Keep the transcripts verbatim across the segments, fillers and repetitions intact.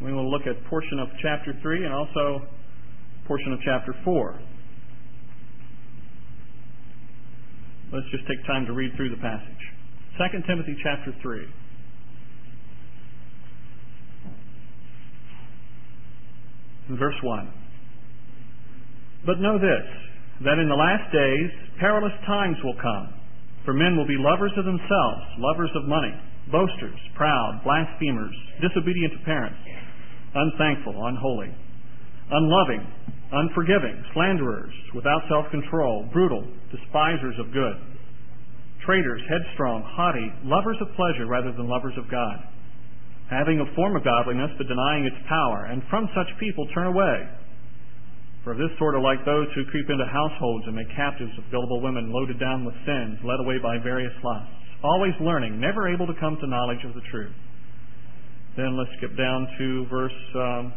We will look at a portion of chapter three and also a portion of chapter four. Let's just take time to read through the passage. Second Timothy chapter three. Verse one. But know this, that in the last days perilous times will come. For men will be lovers of themselves, lovers of money, boasters, proud, blasphemers, disobedient to parents, unthankful, unholy, unloving, unforgiving, slanderers, without self-control, brutal, despisers of good, traitors, headstrong, haughty, lovers of pleasure rather than lovers of God, having a form of godliness but denying its power, and from such people turn away. For this sort are like those who creep into households and make captives of gullible women loaded down with sins, led away by various lusts, always learning, never able to come to knowledge of the truth. Then let's skip down to verse um,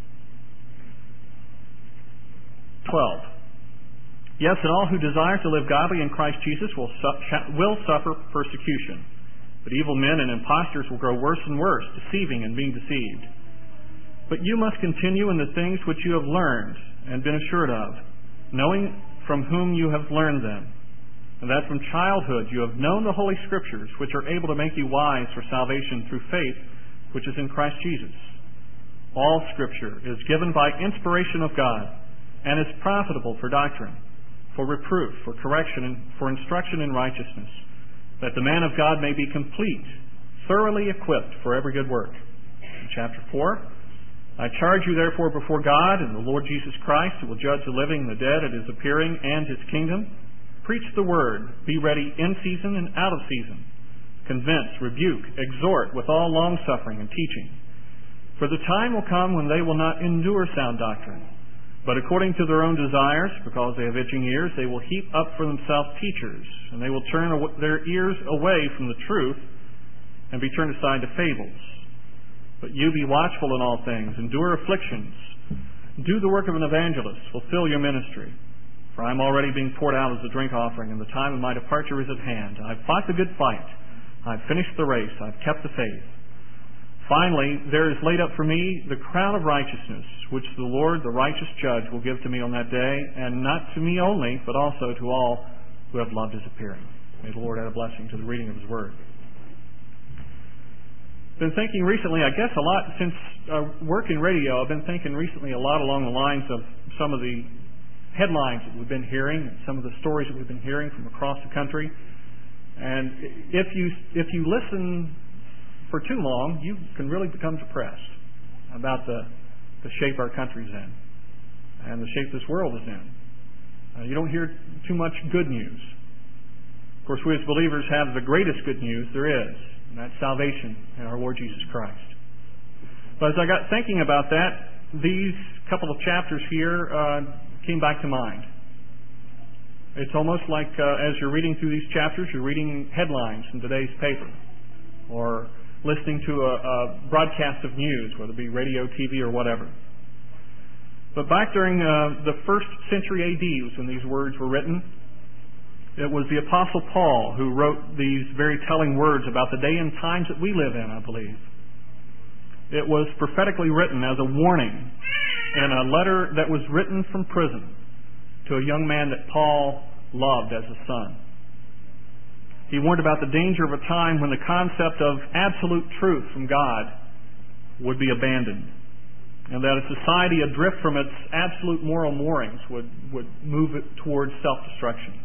twelve. Yes, and all who desire to live godly in Christ Jesus will, su- will suffer persecution. But evil men and impostors will grow worse and worse, deceiving and being deceived. But you must continue in the things which you have learned and been assured of, knowing from whom you have learned them, and that from childhood you have known the Holy Scriptures, which are able to make you wise for salvation through faith, which is in Christ Jesus. All Scripture is given by inspiration of God, and is profitable for doctrine, for reproof, for correction, and for instruction in righteousness, that the man of God may be complete, thoroughly equipped for every good work. In chapter four, I charge you therefore before God and the Lord Jesus Christ, who will judge the living and the dead at His appearing and His kingdom, preach the word, be ready in season and out of season, convince, rebuke, exhort with all longsuffering and teaching. For the time will come when they will not endure sound doctrine, but according to their own desires, because they have itching ears, they will heap up for themselves teachers, and they will turn their ears away from the truth and be turned aside to fables. But you be watchful in all things, endure afflictions, do the work of an evangelist, fulfill your ministry. For I am already being poured out as a drink offering, and the time of my departure is at hand. I have fought the good fight, I have finished the race, I have kept the faith. Finally, there is laid up for me the crown of righteousness, which the Lord, the righteous judge, will give to me on that day, and not to me only, but also to all who have loved His appearing. May the Lord add a blessing to the reading of His Word. Been thinking recently, I guess a lot, since uh, work in radio, I've been thinking recently a lot along the lines of some of the headlines that we've been hearing, some of the stories that we've been hearing from across the country. And if you if you listen for too long, you can really become depressed about the, the shape our country's in and the shape this world is in. Uh, you don't hear too much good news. Of course, we as believers have the greatest good news there is, and that's salvation in our Lord Jesus Christ. But as I got thinking about that, these couple of chapters here uh, came back to mind. It's almost like uh, as you're reading through these chapters, you're reading headlines in today's paper, or listening to a, a broadcast of news, whether it be radio, T V, or whatever. But back during uh, the first century A D was when these words were written. It was the Apostle Paul who wrote these very telling words about the day and times that we live in, I believe. It was prophetically written as a warning in a letter that was written from prison to a young man that Paul loved as a son. He warned about the danger of a time when the concept of absolute truth from God would be abandoned, and that a society adrift from its absolute moral moorings would, would move it towards self-destruction.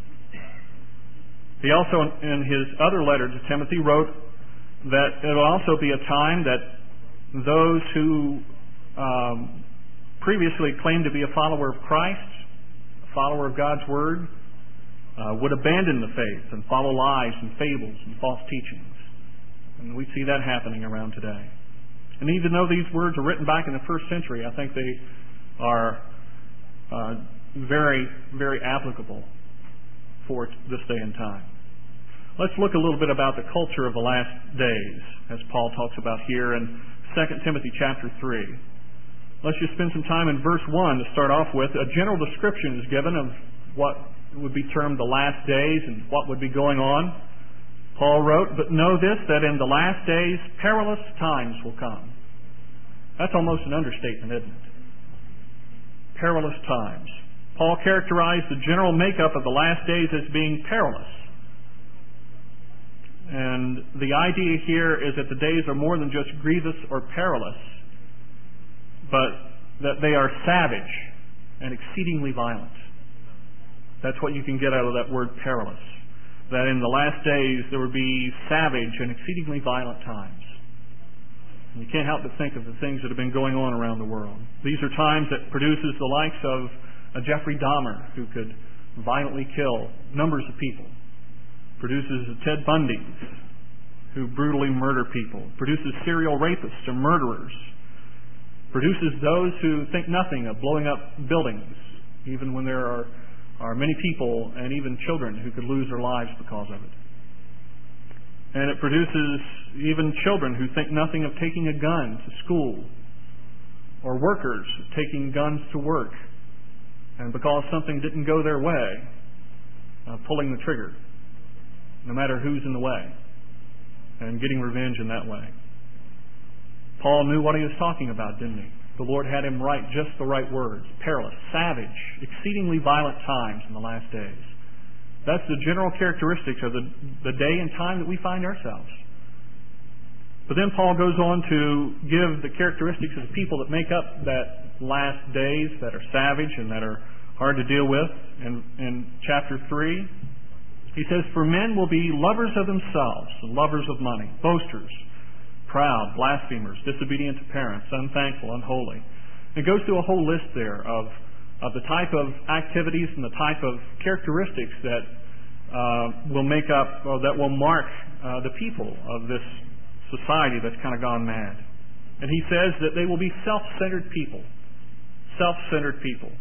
He also, in his other letter to Timothy, wrote that it will also be a time that those who um, previously claimed to be a follower of Christ, a follower of God's Word, uh, would abandon the faith and follow lies and fables and false teachings. And we see that happening around today. And even though these words are written back in the first century, I think they are uh, very, very applicable for this day and time. Let's look a little bit about the culture of the last days, as Paul talks about here in Second Timothy chapter three. Let's just spend some time in verse one to start off with. A general description is given of what would be termed the last days and what would be going on. Paul wrote, "But know this, that in the last days perilous times will come." That's almost an understatement, isn't it? Perilous times. Paul characterized the general makeup of the last days as being perilous. And the idea here is that the days are more than just grievous or perilous, but that they are savage and exceedingly violent. That's what you can get out of that word perilous. That in the last days there would be savage and exceedingly violent times. And you can't help but think of the things that have been going on around the world. These are times that produces the likes of a Jeffrey Dahmer, who could violently kill numbers of people. Produces a Ted Bundy, who brutally murder people. Produces serial rapists or murderers. Produces those who think nothing of blowing up buildings, even when there are, are many people and even children who could lose their lives because of it. And it produces even children who think nothing of taking a gun to school, or workers taking guns to work, and because something didn't go their way, uh, pulling the trigger, no matter who's in the way, and getting revenge in that way. Paul knew what he was talking about, didn't he? The Lord had him write just the right words. Perilous, savage, exceedingly violent times in the last days. That's the general characteristics of the, the day and time that we find ourselves. But then Paul goes on to give the characteristics of the people that make up that last days, that are savage and that are hard to deal with. In, in chapter three, he says, "For men will be lovers of themselves, and lovers of money, boasters, proud, blasphemers, disobedient to parents, unthankful, unholy." It goes through a whole list there of, of the type of activities and the type of characteristics that uh, will make up, or that will mark uh, the people of this society that's kind of gone mad. And he says that they will be self-centered people. Self-centered people.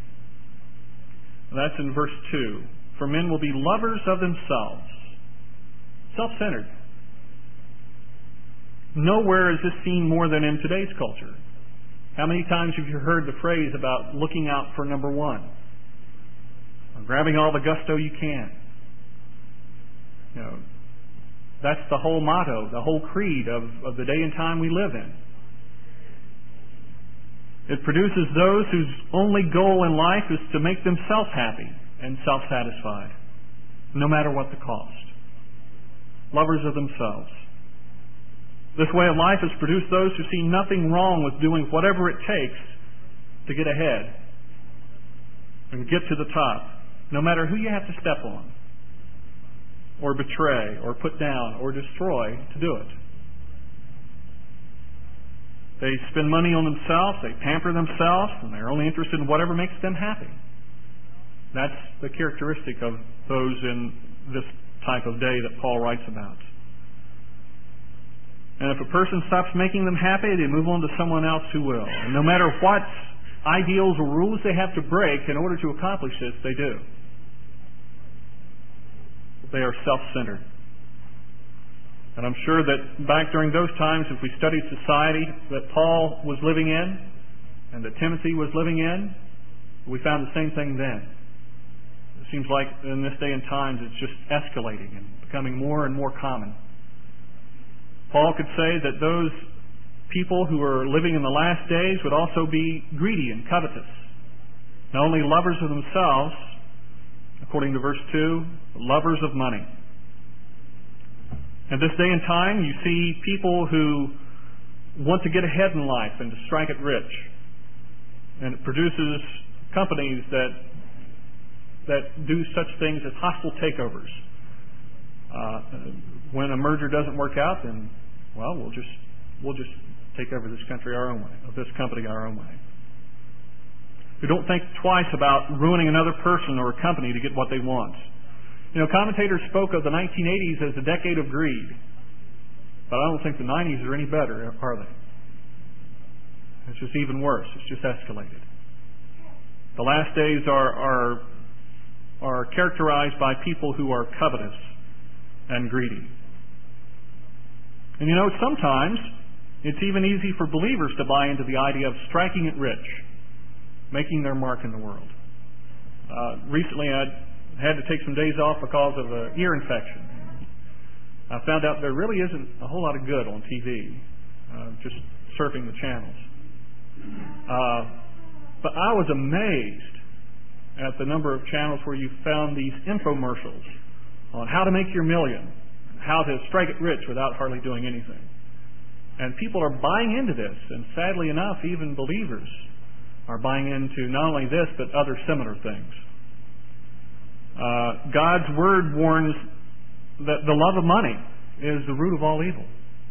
And that's in verse two. "For men will be lovers of themselves." Self-centered. Nowhere is this seen more than in today's culture. How many times have you heard the phrase about looking out for number one? Or grabbing all the gusto you can. You know, that's the whole motto, the whole creed of, of the day and time we live in. It produces those whose only goal in life is to make themselves happy and self-satisfied, no matter what the cost. Lovers of themselves. This way of life has produced those who see nothing wrong with doing whatever it takes to get ahead and get to the top, no matter who you have to step on, or betray, or put down, or destroy to do it. They spend money on themselves, they pamper themselves, and they're only interested in whatever makes them happy. That's the characteristic of those in this type of day that Paul writes about. And if a person stops making them happy, they move on to someone else who will. And no matter what ideals or rules they have to break in order to accomplish this, they do. They are self-centered. And I'm sure that back during those times, if we studied society that Paul was living in and that Timothy was living in, we found the same thing then. It seems like in this day and times it's just escalating and becoming more and more common. Paul could say that those people who are living in the last days would also be greedy and covetous. Not only lovers of themselves, according to verse two, but lovers of money. In this day and time, you see people who want to get ahead in life and to strike it rich. And it produces companies that that do such things as hostile takeovers. Uh, when a merger doesn't work out, then well, we'll just we'll just take over this country our own way, or this company our own way. We don't think twice about ruining another person or a company to get what they want. You know, commentators spoke of the nineteen eighties as a decade of greed, but I don't think the nineties are any better, are they? It's just even worse. It's just escalated. The last days are are are characterized by people who are covetous and greedy. And you know, sometimes it's even easy for believers to buy into the idea of striking it rich, making their mark in the world. Uh, recently, I had to take some days off because of an ear infection. I found out there really isn't a whole lot of good on T V, uh, just surfing the channels. Uh, but I was amazed at the number of channels where you found these infomercials on how to make your million, how to strike it rich without hardly doing anything. And people are buying into this, and sadly enough, even believers are buying into not only this, but other similar things. Uh, God's Word warns that the love of money is the root of all evil.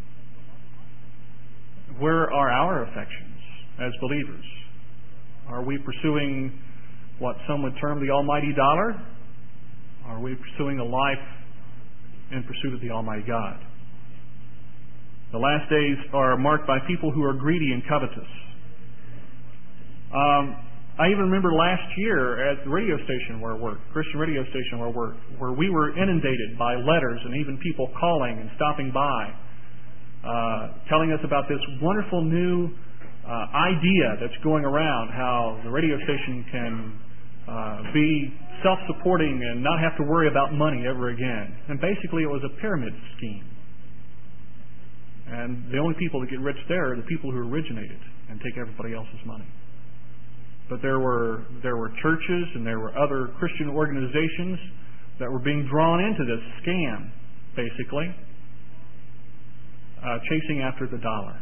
Where are our affections as believers? Are we pursuing what some would term the almighty dollar? Are we pursuing a life in pursuit of the Almighty God? The last days are marked by people who are greedy and covetous. Um, I even remember last year at the radio station where I worked, Christian radio station where I worked, where we were inundated by letters and even people calling and stopping by, uh, telling us about this wonderful new uh, idea that's going around, how the radio station can uh, be self-supporting and not have to worry about money ever again. And basically it was a pyramid scheme. And the only people that get rich there are the people who originate it and take everybody else's money. But there were there were churches and there were other Christian organizations that were being drawn into this scam, basically, uh, chasing after the dollar.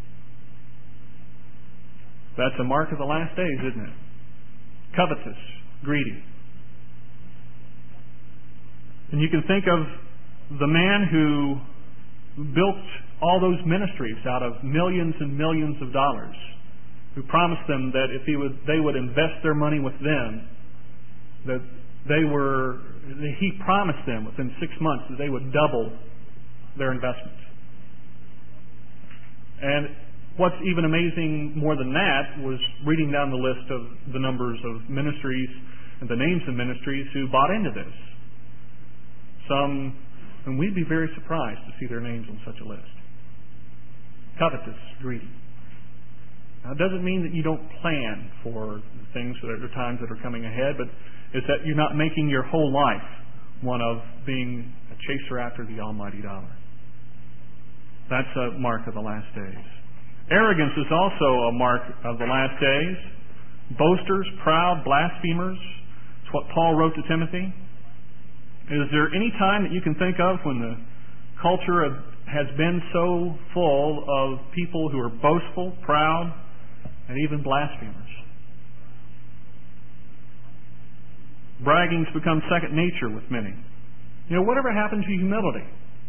That's a mark of the last days, isn't it? Covetous, greedy. And you can think of the man who built all those ministries out of millions and millions of dollars, who promised them that if he would, they would invest their money with them, that they were, he promised them within six months that they would double their investments. And what's even amazing more than that was reading down the list of the numbers of ministries and the names of ministries who bought into this. Some, and we'd be very surprised to see their names on such a list. Covetous, greedy. Now, it doesn't mean that you don't plan for things that are times that are coming ahead, but it's that you're not making your whole life one of being a chaser after the almighty dollar. That's a mark of the last days. Arrogance is also a mark of the last days. Boasters, proud, blasphemers. It's what Paul wrote to Timothy. Is there any time that you can think of when the culture of, has been so full of people who are boastful, proud, and even blasphemers? Bragging's become second nature with many. You know, whatever happened to humility?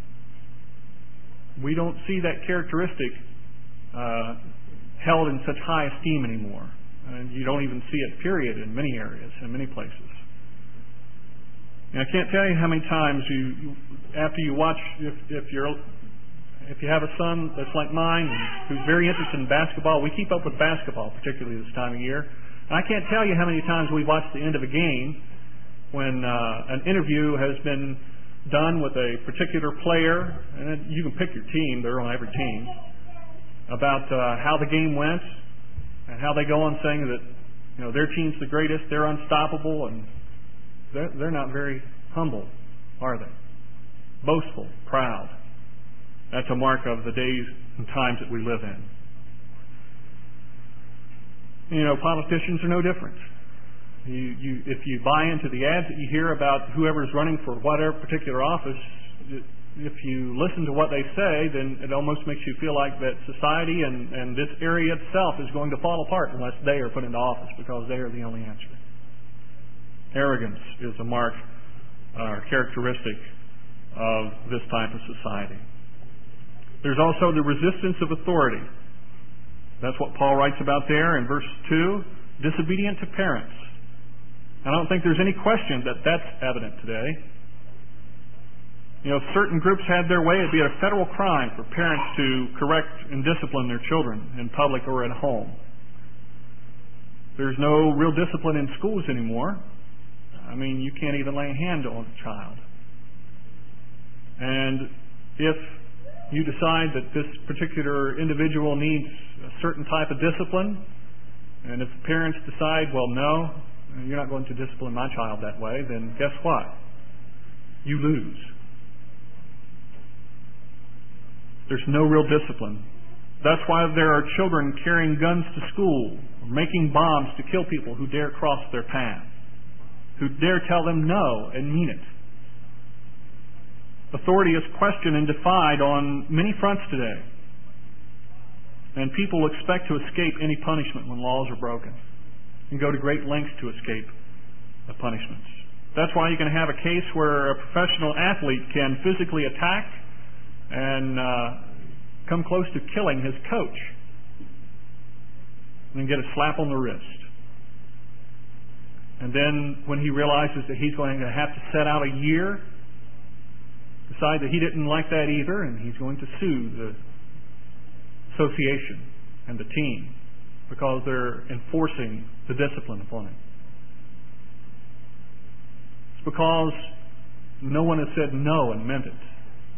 We don't see that characteristic uh, held in such high esteem anymore. And you don't even see it, period, in many areas, in many places. And I can't tell you how many times you, you after you watch, if, if you're if you have a son that's like mine and who's very interested in basketball, we keep up with basketball, particularly this time of year. And I can't tell you how many times we watch the end of a game when uh, an interview has been done with a particular player, and you can pick your team, they're on every team, about uh, how the game went and how they go on saying that, you know, their team's the greatest, they're unstoppable, and they're, they're not very humble, are they? Boastful, proud. That's a mark of the days and times that we live in. You know, politicians are no different. You, you, if you buy into the ads that you hear about whoever's running for whatever particular office, if you listen to what they say, then it almost makes you feel like that society and, and this area itself is going to fall apart unless they are put into office, because they are the only answer. Arrogance is a mark or uh, characteristic of this type of society. There's also the resistance of authority. That's what Paul writes about there in verse two. Disobedient to parents. I don't think there's any question that that's evident today. You know, if certain groups had their way, it'd be a federal crime for parents to correct and discipline their children in public or at home. There's no real discipline in schools anymore. I mean, you can't even lay a hand on a child. And if you decide that this particular individual needs a certain type of discipline, and if parents decide, well, no, you're not going to discipline my child that way, then guess what? You lose. There's no real discipline That's why there are children carrying guns to school, or making bombs to kill people who dare cross their path, who dare tell them no and mean it. Authority is questioned and defied on many fronts today. And people expect to escape any punishment when laws are broken, and go to great lengths to escape the punishments. That's why you can have a case where a professional athlete can physically attack and uh, come close to killing his coach, and then get a slap on the wrist. And then when he realizes that he's going to have to set out a year, decide that he didn't like that either, and he's going to sue the association and the team because they're enforcing the discipline upon him. It's because no one has said no and meant it.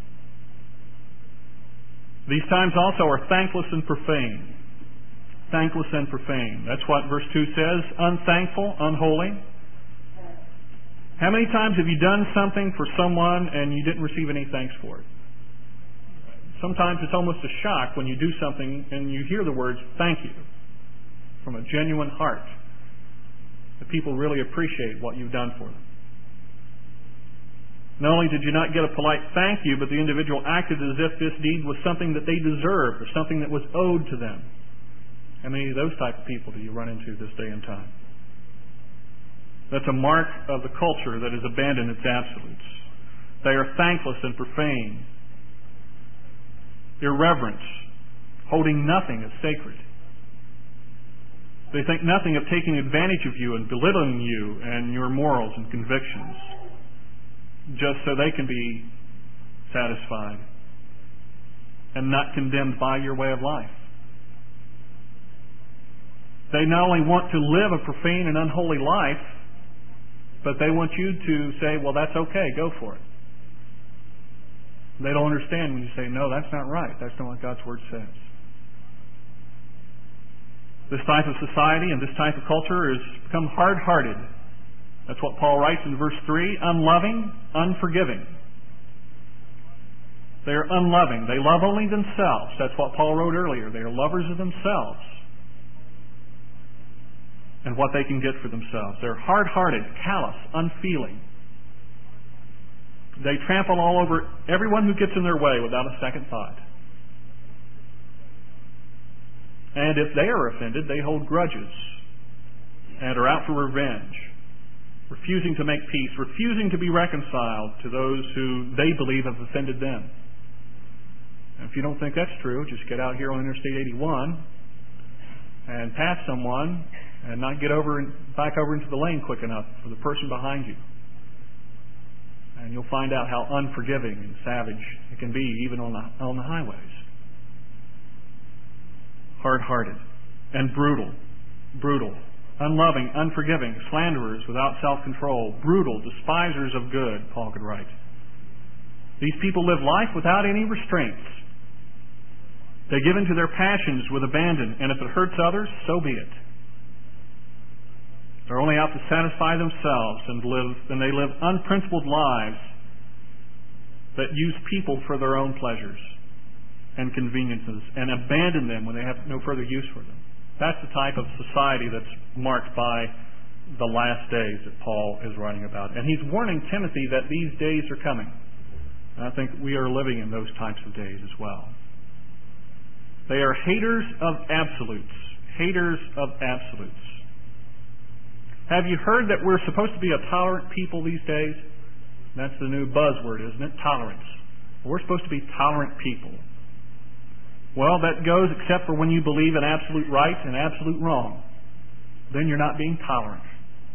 These times also are thankless and profane. Thankless and profane. That's what verse two says. Unthankful, unholy. How many times have you done something for someone and you didn't receive any thanks for it? Sometimes it's almost a shock when you do something and you hear the words, thank you, from a genuine heart. The people really appreciate what you've done for them. Not only did you not get a polite thank you, but the individual acted as if this deed was something that they deserved or something that was owed to them. How many of those type of people do you run into this day and time? That's a mark of the culture that has abandoned its absolutes. They are thankless and profane. Irreverent, holding nothing as sacred. They think nothing of taking advantage of you and belittling you and your morals and convictions, just so they can be satisfied and not condemned by your way of life. They not only want to live a profane and unholy life, but they want you to say, well, that's okay, go for it. They don't understand when you say, no, that's not right. That's not what God's Word says. This type of society and this type of culture has become hard-hearted. That's what Paul writes in verse three, unloving, unforgiving. They are unloving. They love only themselves. That's what Paul wrote earlier. They are lovers of themselves and what they can get for themselves. They're hard-hearted, callous, unfeeling. They trample all over everyone who gets in their way without a second thought. And if they are offended, they hold grudges and are out for revenge, refusing to make peace, refusing to be reconciled to those who they believe have offended them. And if you don't think that's true, just get out here on Interstate eighty-one and pass someone and not get over and back over into the lane quick enough for the person behind you. And you'll find out how unforgiving and savage it can be even on the, on the highways. Hard-hearted and brutal. Brutal. Unloving, unforgiving, slanderers without self-control, brutal, despisers of good, Paul could write. These people live life without any restraints. They give in to their passions with abandon, and if it hurts others, so be it. They're only out to satisfy themselves, and live, and they live unprincipled lives that use people for their own pleasures and conveniences, and abandon them when they have no further use for them. That's the type of society that's marked by the last days that Paul is writing about. And he's warning Timothy that these days are coming. And I think we are living in those types of days as well. They are haters of absolutes. Haters of absolutes. Have you heard that we're supposed to be a tolerant people these days? That's the new buzzword, isn't it? Tolerance. We're supposed to be tolerant people. Well, that goes except for when you believe in absolute right and absolute wrong. Then you're not being tolerant.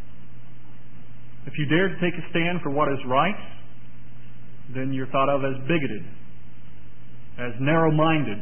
If you dare to take a stand for what is right, then you're thought of as bigoted, as narrow-minded,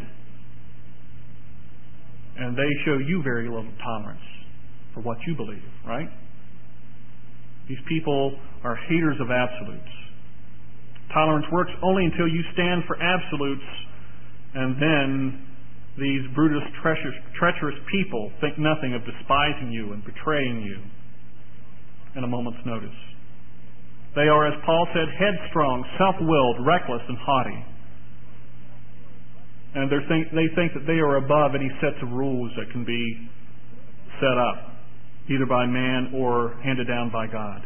and they show you very little tolerance for what you believe, right? These people are haters of absolutes. Tolerance works only until you stand for absolutes, and then these brutish, treacherous, treacherous people think nothing of despising you and betraying you in a moment's notice. They are, as Paul said, headstrong, self-willed, reckless, and haughty. And they think, they think that they are above any sets of rules that can be set up, either by man or handed down by God.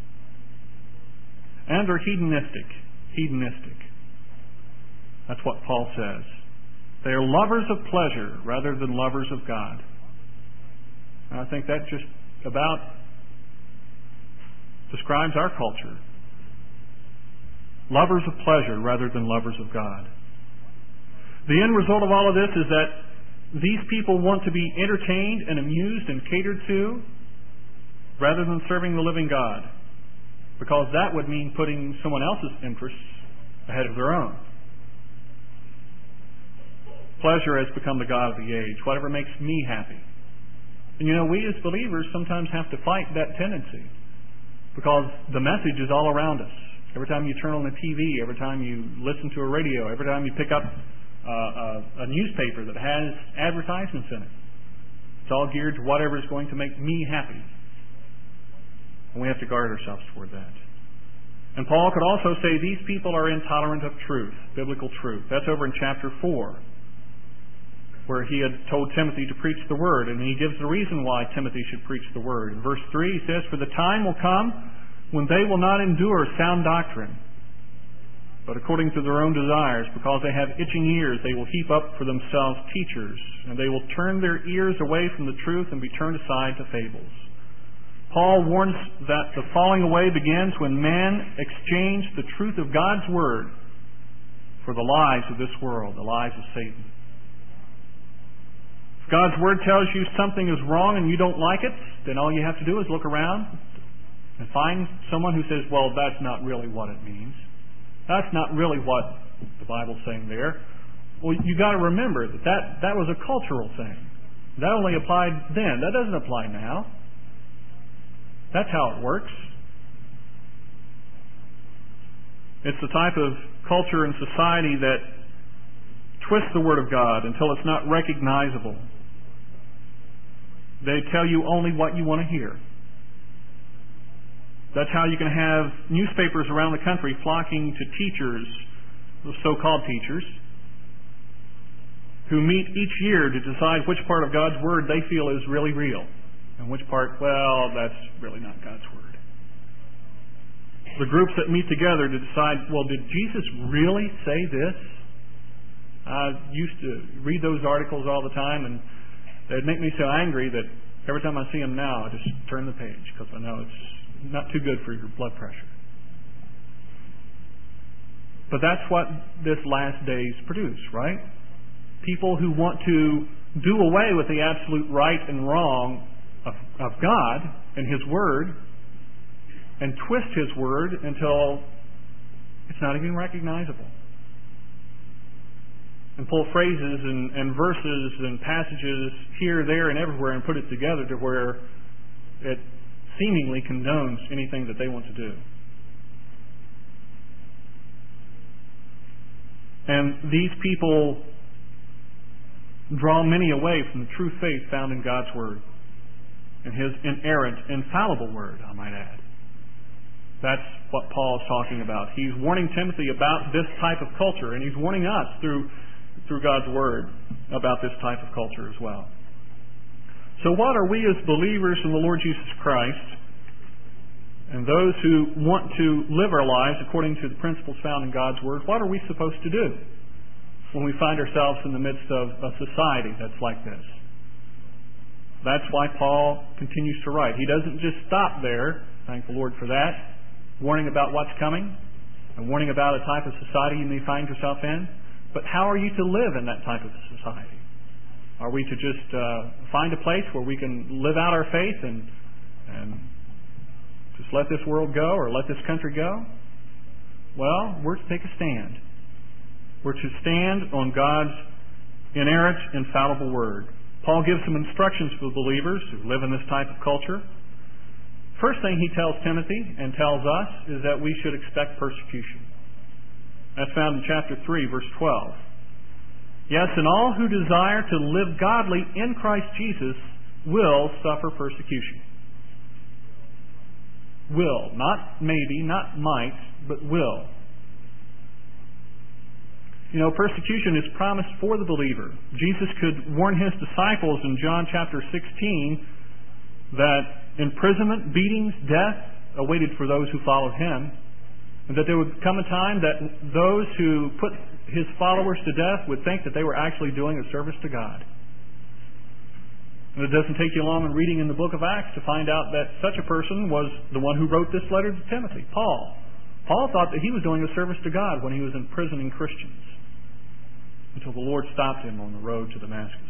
And they're hedonistic. Hedonistic. That's what Paul says. They are lovers of pleasure rather than lovers of God. And I think that just about describes our culture. Lovers of pleasure rather than lovers of God. The end result of all of this is that these people want to be entertained and amused and catered to rather than serving the living God, because that would mean putting someone else's interests ahead of their own. Pleasure has become the god of the age, whatever makes me happy. And you know, we as believers sometimes have to fight that tendency, because the message is all around us. Every time you turn on the T V, every time you listen to a radio, every time you pick up uh, a, a newspaper that has advertisements in it, it's all geared to whatever is going to make me happy. And we have to guard ourselves toward that. And Paul could also say these people are intolerant of truth, biblical truth. That's over in chapter four, where he had told Timothy to preach the Word, and he gives the reason why Timothy should preach the Word. In verse three he says, "For the time will come when they will not endure sound doctrine, but according to their own desires, because they have itching ears, they will heap up for themselves teachers, and they will turn their ears away from the truth and be turned aside to fables." Paul warns that the falling away begins when man exchange the truth of God's Word for the lies of this world, the lies of Satan. If God's Word tells you something is wrong and you don't like it, then all you have to do is look around and find someone who says, well, that's not really what it means. That's not really what the Bible's saying there. Well, you got to remember that, that that was a cultural thing. That only applied then. That doesn't apply now. That's how it works. It's the type of culture and society that twists the Word of God until it's not recognizable. They tell you only what you want to hear. That's how you can have newspapers around the country flocking to teachers, so-called teachers, who meet each year to decide which part of God's Word they feel is really real, and which part, well, that's really not God's Word. The groups that meet together to decide, well, did Jesus really say this? I used to read those articles all the time, and they'd make me so angry that every time I see them now, I just turn the page, because I know it's not too good for your blood pressure. But that's what this last days produce, right? People who want to do away with the absolute right and wrong of, of God and His Word, and twist His Word until it's not even recognizable. And pull phrases and, and verses and passages here, there, and everywhere and put it together to where it seemingly condones anything that they want to do. And these people draw many away from the true faith found in God's Word, and His inerrant, infallible Word, I might add. That's what Paul is talking about. He's warning Timothy about this type of culture, and he's warning us through through God's Word about this type of culture as well. So what are we as believers in the Lord Jesus Christ, and those who want to live our lives according to the principles found in God's Word, what are we supposed to do when we find ourselves in the midst of a society that's like this? That's why Paul continues to write. He doesn't just stop there, thank the Lord for that, warning about what's coming, and warning about a type of society you may find yourself in. But how are you to live in that type of society? Are we to just uh, find a place where we can live out our faith and, and just let this world go or let this country go? Well, we're to take a stand. We're to stand on God's inerrant, infallible Word. Paul gives some instructions for the believers who live in this type of culture. First thing he tells Timothy and tells us is that we should expect persecution. That's found in chapter three, verse twelve. Yes, and all who desire to live godly in Christ Jesus will suffer persecution. Will. Not maybe, not might, but will. You know, persecution is promised for the believer. Jesus could warn his disciples in John chapter sixteen that imprisonment, beatings, death awaited for those who followed him, and that there would come a time that those who put his followers to death would think that they were actually doing a service to God. And it doesn't take you long in reading in the book of Acts to find out that such a person was the one who wrote this letter to Timothy, Paul. Paul thought that he was doing a service to God when he was imprisoning Christians, until the Lord stopped him on the road to Damascus.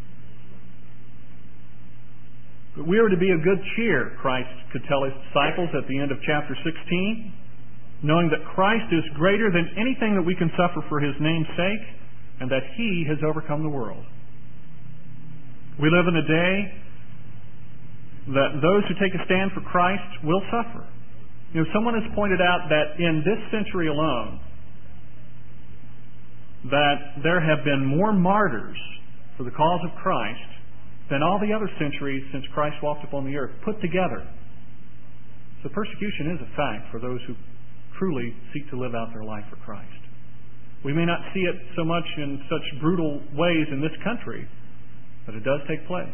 But we are to be of good cheer, Christ could tell his disciples at the end of chapter sixteen, knowing that Christ is greater than anything that we can suffer for his name's sake, and that he has overcome the world. We live in a day that those who take a stand for Christ will suffer. You know, someone has pointed out that in this century alone, that there have been more martyrs for the cause of Christ than all the other centuries since Christ walked upon the earth put together. So persecution is a fact for those who truly seek to live out their life for Christ. We may not see it so much in such brutal ways in this country, but it does take place.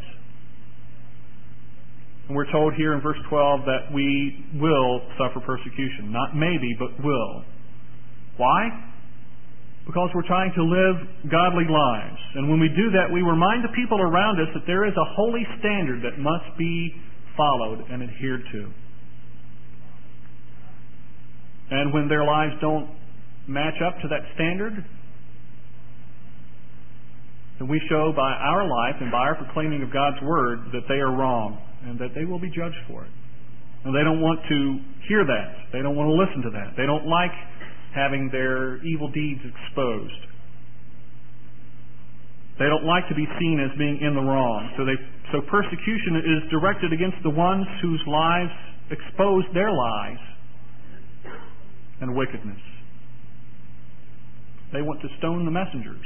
And we're told here in verse twelve that we will suffer persecution. Not maybe, but will. Why? Because we're trying to live godly lives. And when we do that, we remind the people around us that there is a holy standard that must be followed and adhered to. And when their lives don't match up to that standard, then we show by our life and by our proclaiming of God's Word that they are wrong and that they will be judged for it. And they don't want to hear that. They don't want to listen to that. They don't like having their evil deeds exposed. They don't like to be seen as being in the wrong. So they so persecution is directed against the ones whose lives expose their lies and wickedness. They want to stone the messengers.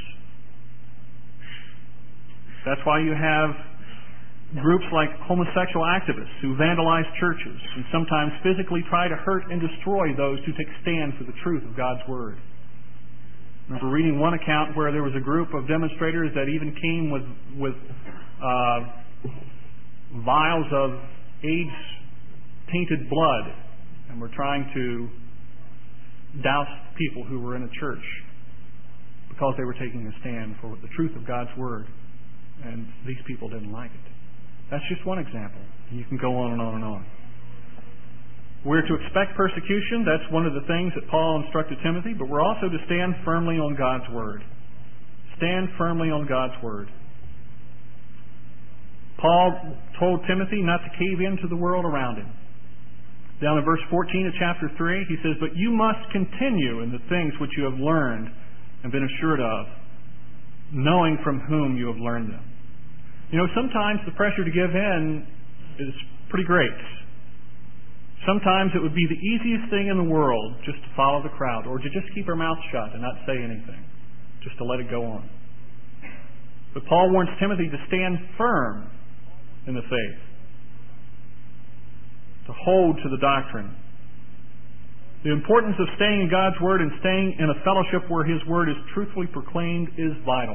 That's why you have groups like homosexual activists who vandalize churches and sometimes physically try to hurt and destroy those who take stand for the truth of God's Word. I remember reading one account where there was a group of demonstrators that even came with with uh, vials of AIDS-tainted blood and were trying to douse people who were in a church because they were taking a stand for the truth of God's Word, and these people didn't like it. That's just one example. And you can go on and on and on. We're to expect persecution. That's one of the things that Paul instructed Timothy, but we're also to stand firmly on God's Word. Stand firmly on God's Word. Paul told Timothy not to cave into the world around him. Down in verse fourteen of chapter three, he says, "But you must continue in the things which you have learned and been assured of, knowing from whom you have learned them." You know, sometimes the pressure to give in is pretty great. Sometimes it would be the easiest thing in the world just to follow the crowd or to just keep our mouth shut and not say anything, just to let it go on. But Paul warns Timothy to stand firm in the faith, to hold to the doctrine. The importance of staying in God's Word and staying in a fellowship where His Word is truthfully proclaimed is vital.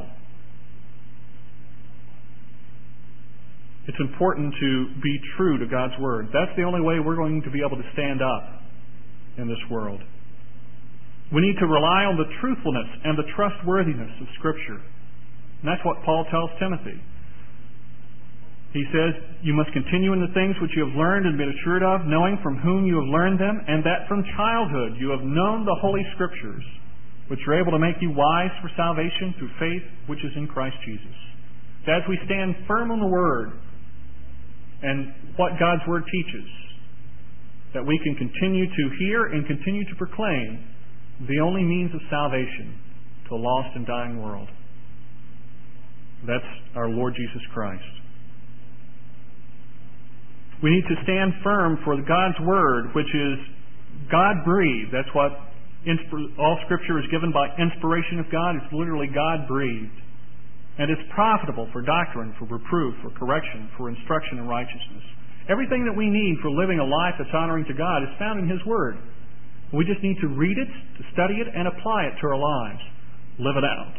It's important to be true to God's Word. That's the only way we're going to be able to stand up in this world. We need to rely on the truthfulness and the trustworthiness of Scripture. And that's what Paul tells Timothy. He says, "You must continue in the things which you have learned and been assured of, knowing from whom you have learned them, and that from childhood you have known the Holy Scriptures, which are able to make you wise for salvation through faith which is in Christ Jesus." As we stand firm on the Word and what God's Word teaches, that we can continue to hear and continue to proclaim the only means of salvation to a lost and dying world. That's our Lord Jesus Christ. We need to stand firm for God's Word, which is God-breathed. That's what all Scripture is given by inspiration of God. It's literally God-breathed. And it's profitable for doctrine, for reproof, for correction, for instruction in righteousness. Everything that we need for living a life that's honoring to God is found in His Word. We just need to read it, to study it, and apply it to our lives. live it out.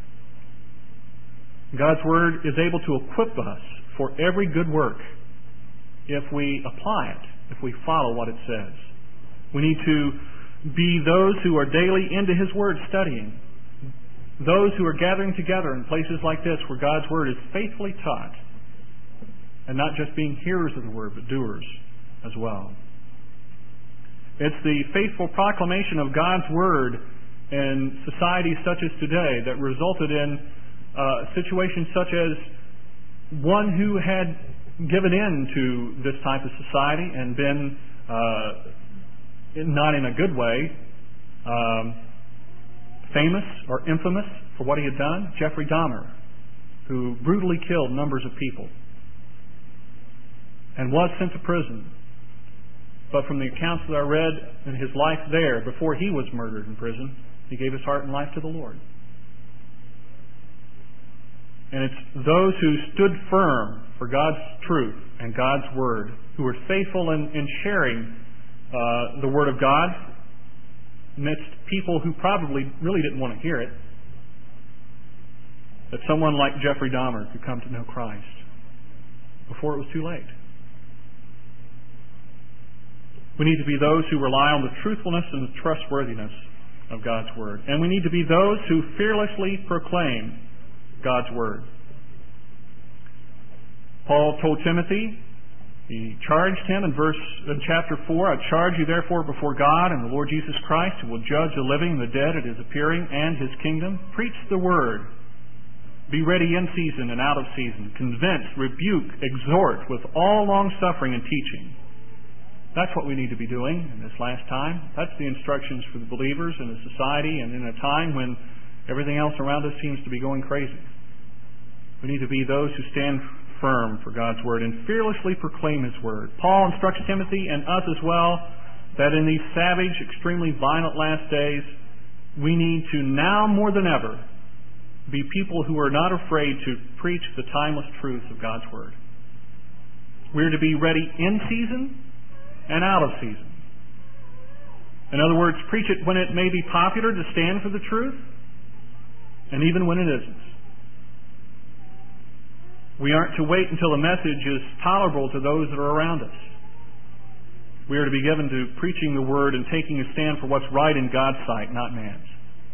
God's Word is able to equip us for every good work if we apply it, if we follow what it says. We need to be those who are daily into His Word studying, those who are gathering together in places like this where God's Word is faithfully taught, and not just being hearers of the Word, but doers as well. It's the faithful proclamation of God's Word in societies such as today that resulted in uh, situations such as one who had given in to this type of society and been, uh, not in a good way, um, famous or infamous for what he had done, Jeffrey Dahmer, who brutally killed numbers of people and was sent to prison. But from the accounts that I read in his life there, before he was murdered in prison, he gave his heart and life to the Lord. And it's those who stood firm for God's truth and God's Word, who were faithful in, in sharing uh, the Word of God amidst people who probably really didn't want to hear it, that someone like Jeffrey Dahmer could come to know Christ before it was too late. We need to be those who rely on the truthfulness and the trustworthiness of God's Word. And we need to be those who fearlessly proclaim God's Word. Paul told Timothy, he charged him in verse in chapter four, I charge you therefore before God and the Lord Jesus Christ, who will judge the living and the dead at His appearing and His kingdom. Preach the Word. Be ready in season and out of season. Convince, rebuke, exhort with all long-suffering and teaching. That's what we need to be doing in this last time. That's the instructions for the believers in a society and in a time when everything else around us seems to be going crazy. We need to be those who stand firm for God's Word and fearlessly proclaim His Word. Paul instructs Timothy and us as well that in these savage, extremely violent last days, we need to now more than ever be people who are not afraid to preach the timeless truths of God's Word. We're to be ready in season and out of season. In other words, preach it when it may be popular to stand for the truth, and even when it isn't. We aren't to wait until the message is tolerable to those that are around us. We are to be given to preaching the Word and taking a stand for what's right in God's sight, not man's.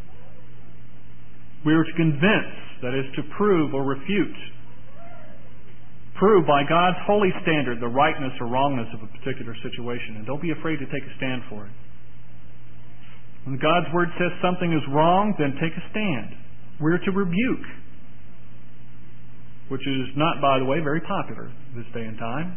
We are to convince, that is, to prove or refute, prove by God's holy standard the rightness or wrongness of a particular situation. And don't be afraid to take a stand for it. When God's Word says something is wrong, then take a stand. We're to rebuke, which is not, by the way, very popular this day and time.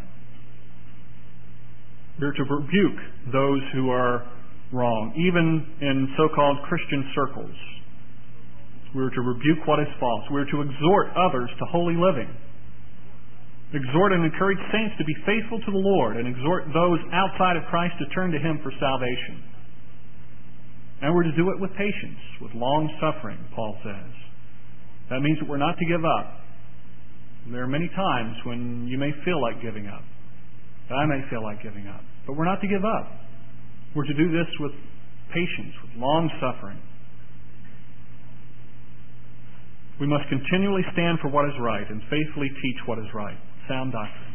We're to rebuke those who are wrong, even in so-called Christian circles. We're to rebuke what is false. We're to exhort others to holy living. Exhort and encourage saints to be faithful to the Lord, and exhort those outside of Christ to turn to Him for salvation. And we're to do it with patience, with long suffering, Paul says. That means that we're not to give up. There are many times when you may feel like giving up. I may feel like giving up. But we're not to give up. We're to do this with patience, with long suffering. We must continually stand for what is right and faithfully teach what is right. Sound doctrine.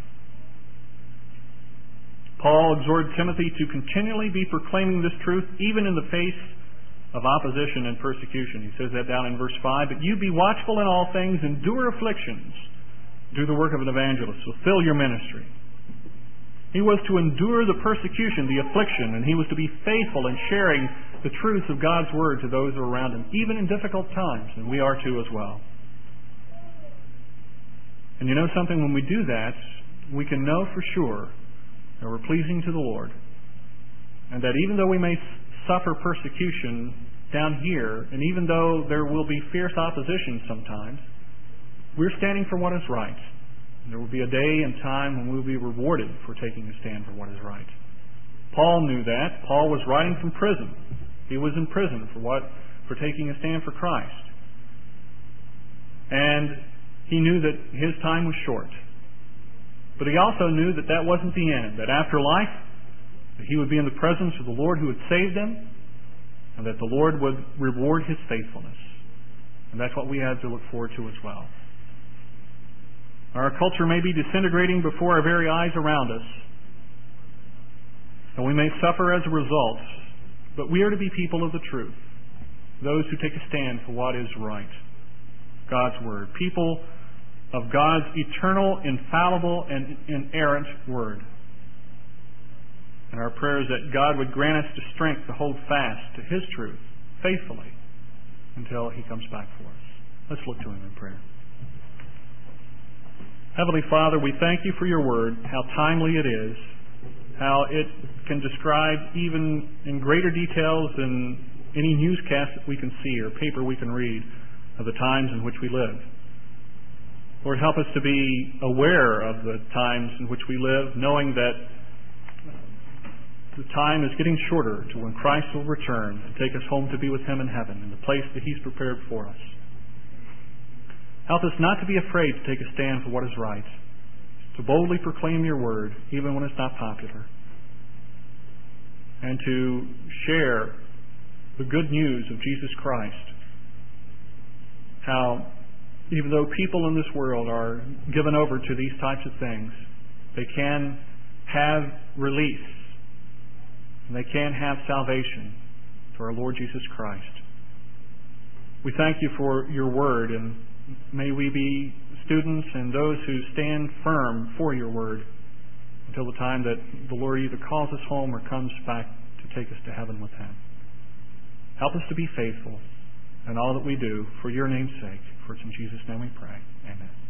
Paul exhorted Timothy to continually be proclaiming this truth even in the face of opposition and persecution. He says that down in verse five. But you be watchful in all things, endure afflictions, do the work of an evangelist, fulfill your ministry. He was to endure the persecution, the affliction, and he was to be faithful in sharing the truth of God's Word to those who are around him, even in difficult times, and we are too as well. And you know something, when we do that, we can know for sure that we're pleasing to the Lord, and that even though we may suffer persecution down here, and even though there will be fierce opposition sometimes, we're standing for what is right. There will be a day and time when we will be rewarded for taking a stand for what is right. Paul knew that. Paul was writing from prison. He was in prison for what? For taking a stand for Christ. And he knew that his time was short. But he also knew that that wasn't the end. That after life, that he would be in the presence of the Lord who had saved him, and that the Lord would reward his faithfulness. And that's what we have to look forward to as well. Our culture may be disintegrating before our very eyes around us, and we may suffer as a result, but we are to be people of the truth, those who take a stand for what is right, God's Word, people of God's eternal, infallible, and inerrant Word. And our prayer is that God would grant us the strength to hold fast to His truth faithfully until He comes back for us. Let's look to Him in prayer. Heavenly Father, we thank You for Your Word, how timely it is, how it can describe even in greater details than any newscast that we can see or paper we can read of the times in which we live. Lord, help us to be aware of the times in which we live, knowing that the time is getting shorter to when Christ will return and take us home to be with Him in heaven, in the place that He's prepared for us. Help us not to be afraid to take a stand for what is right, to boldly proclaim Your Word, even when it's not popular, and to share the good news of Jesus Christ. How, even though people in this world are given over to these types of things, they can have release, and they can have salvation through our Lord Jesus Christ. We thank You for Your Word, and may we be students and those who stand firm for Your Word until the time that the Lord either calls us home or comes back to take us to heaven with Him. Help us to be faithful in all that we do for Your name's sake. For it's in Jesus' name we pray. Amen.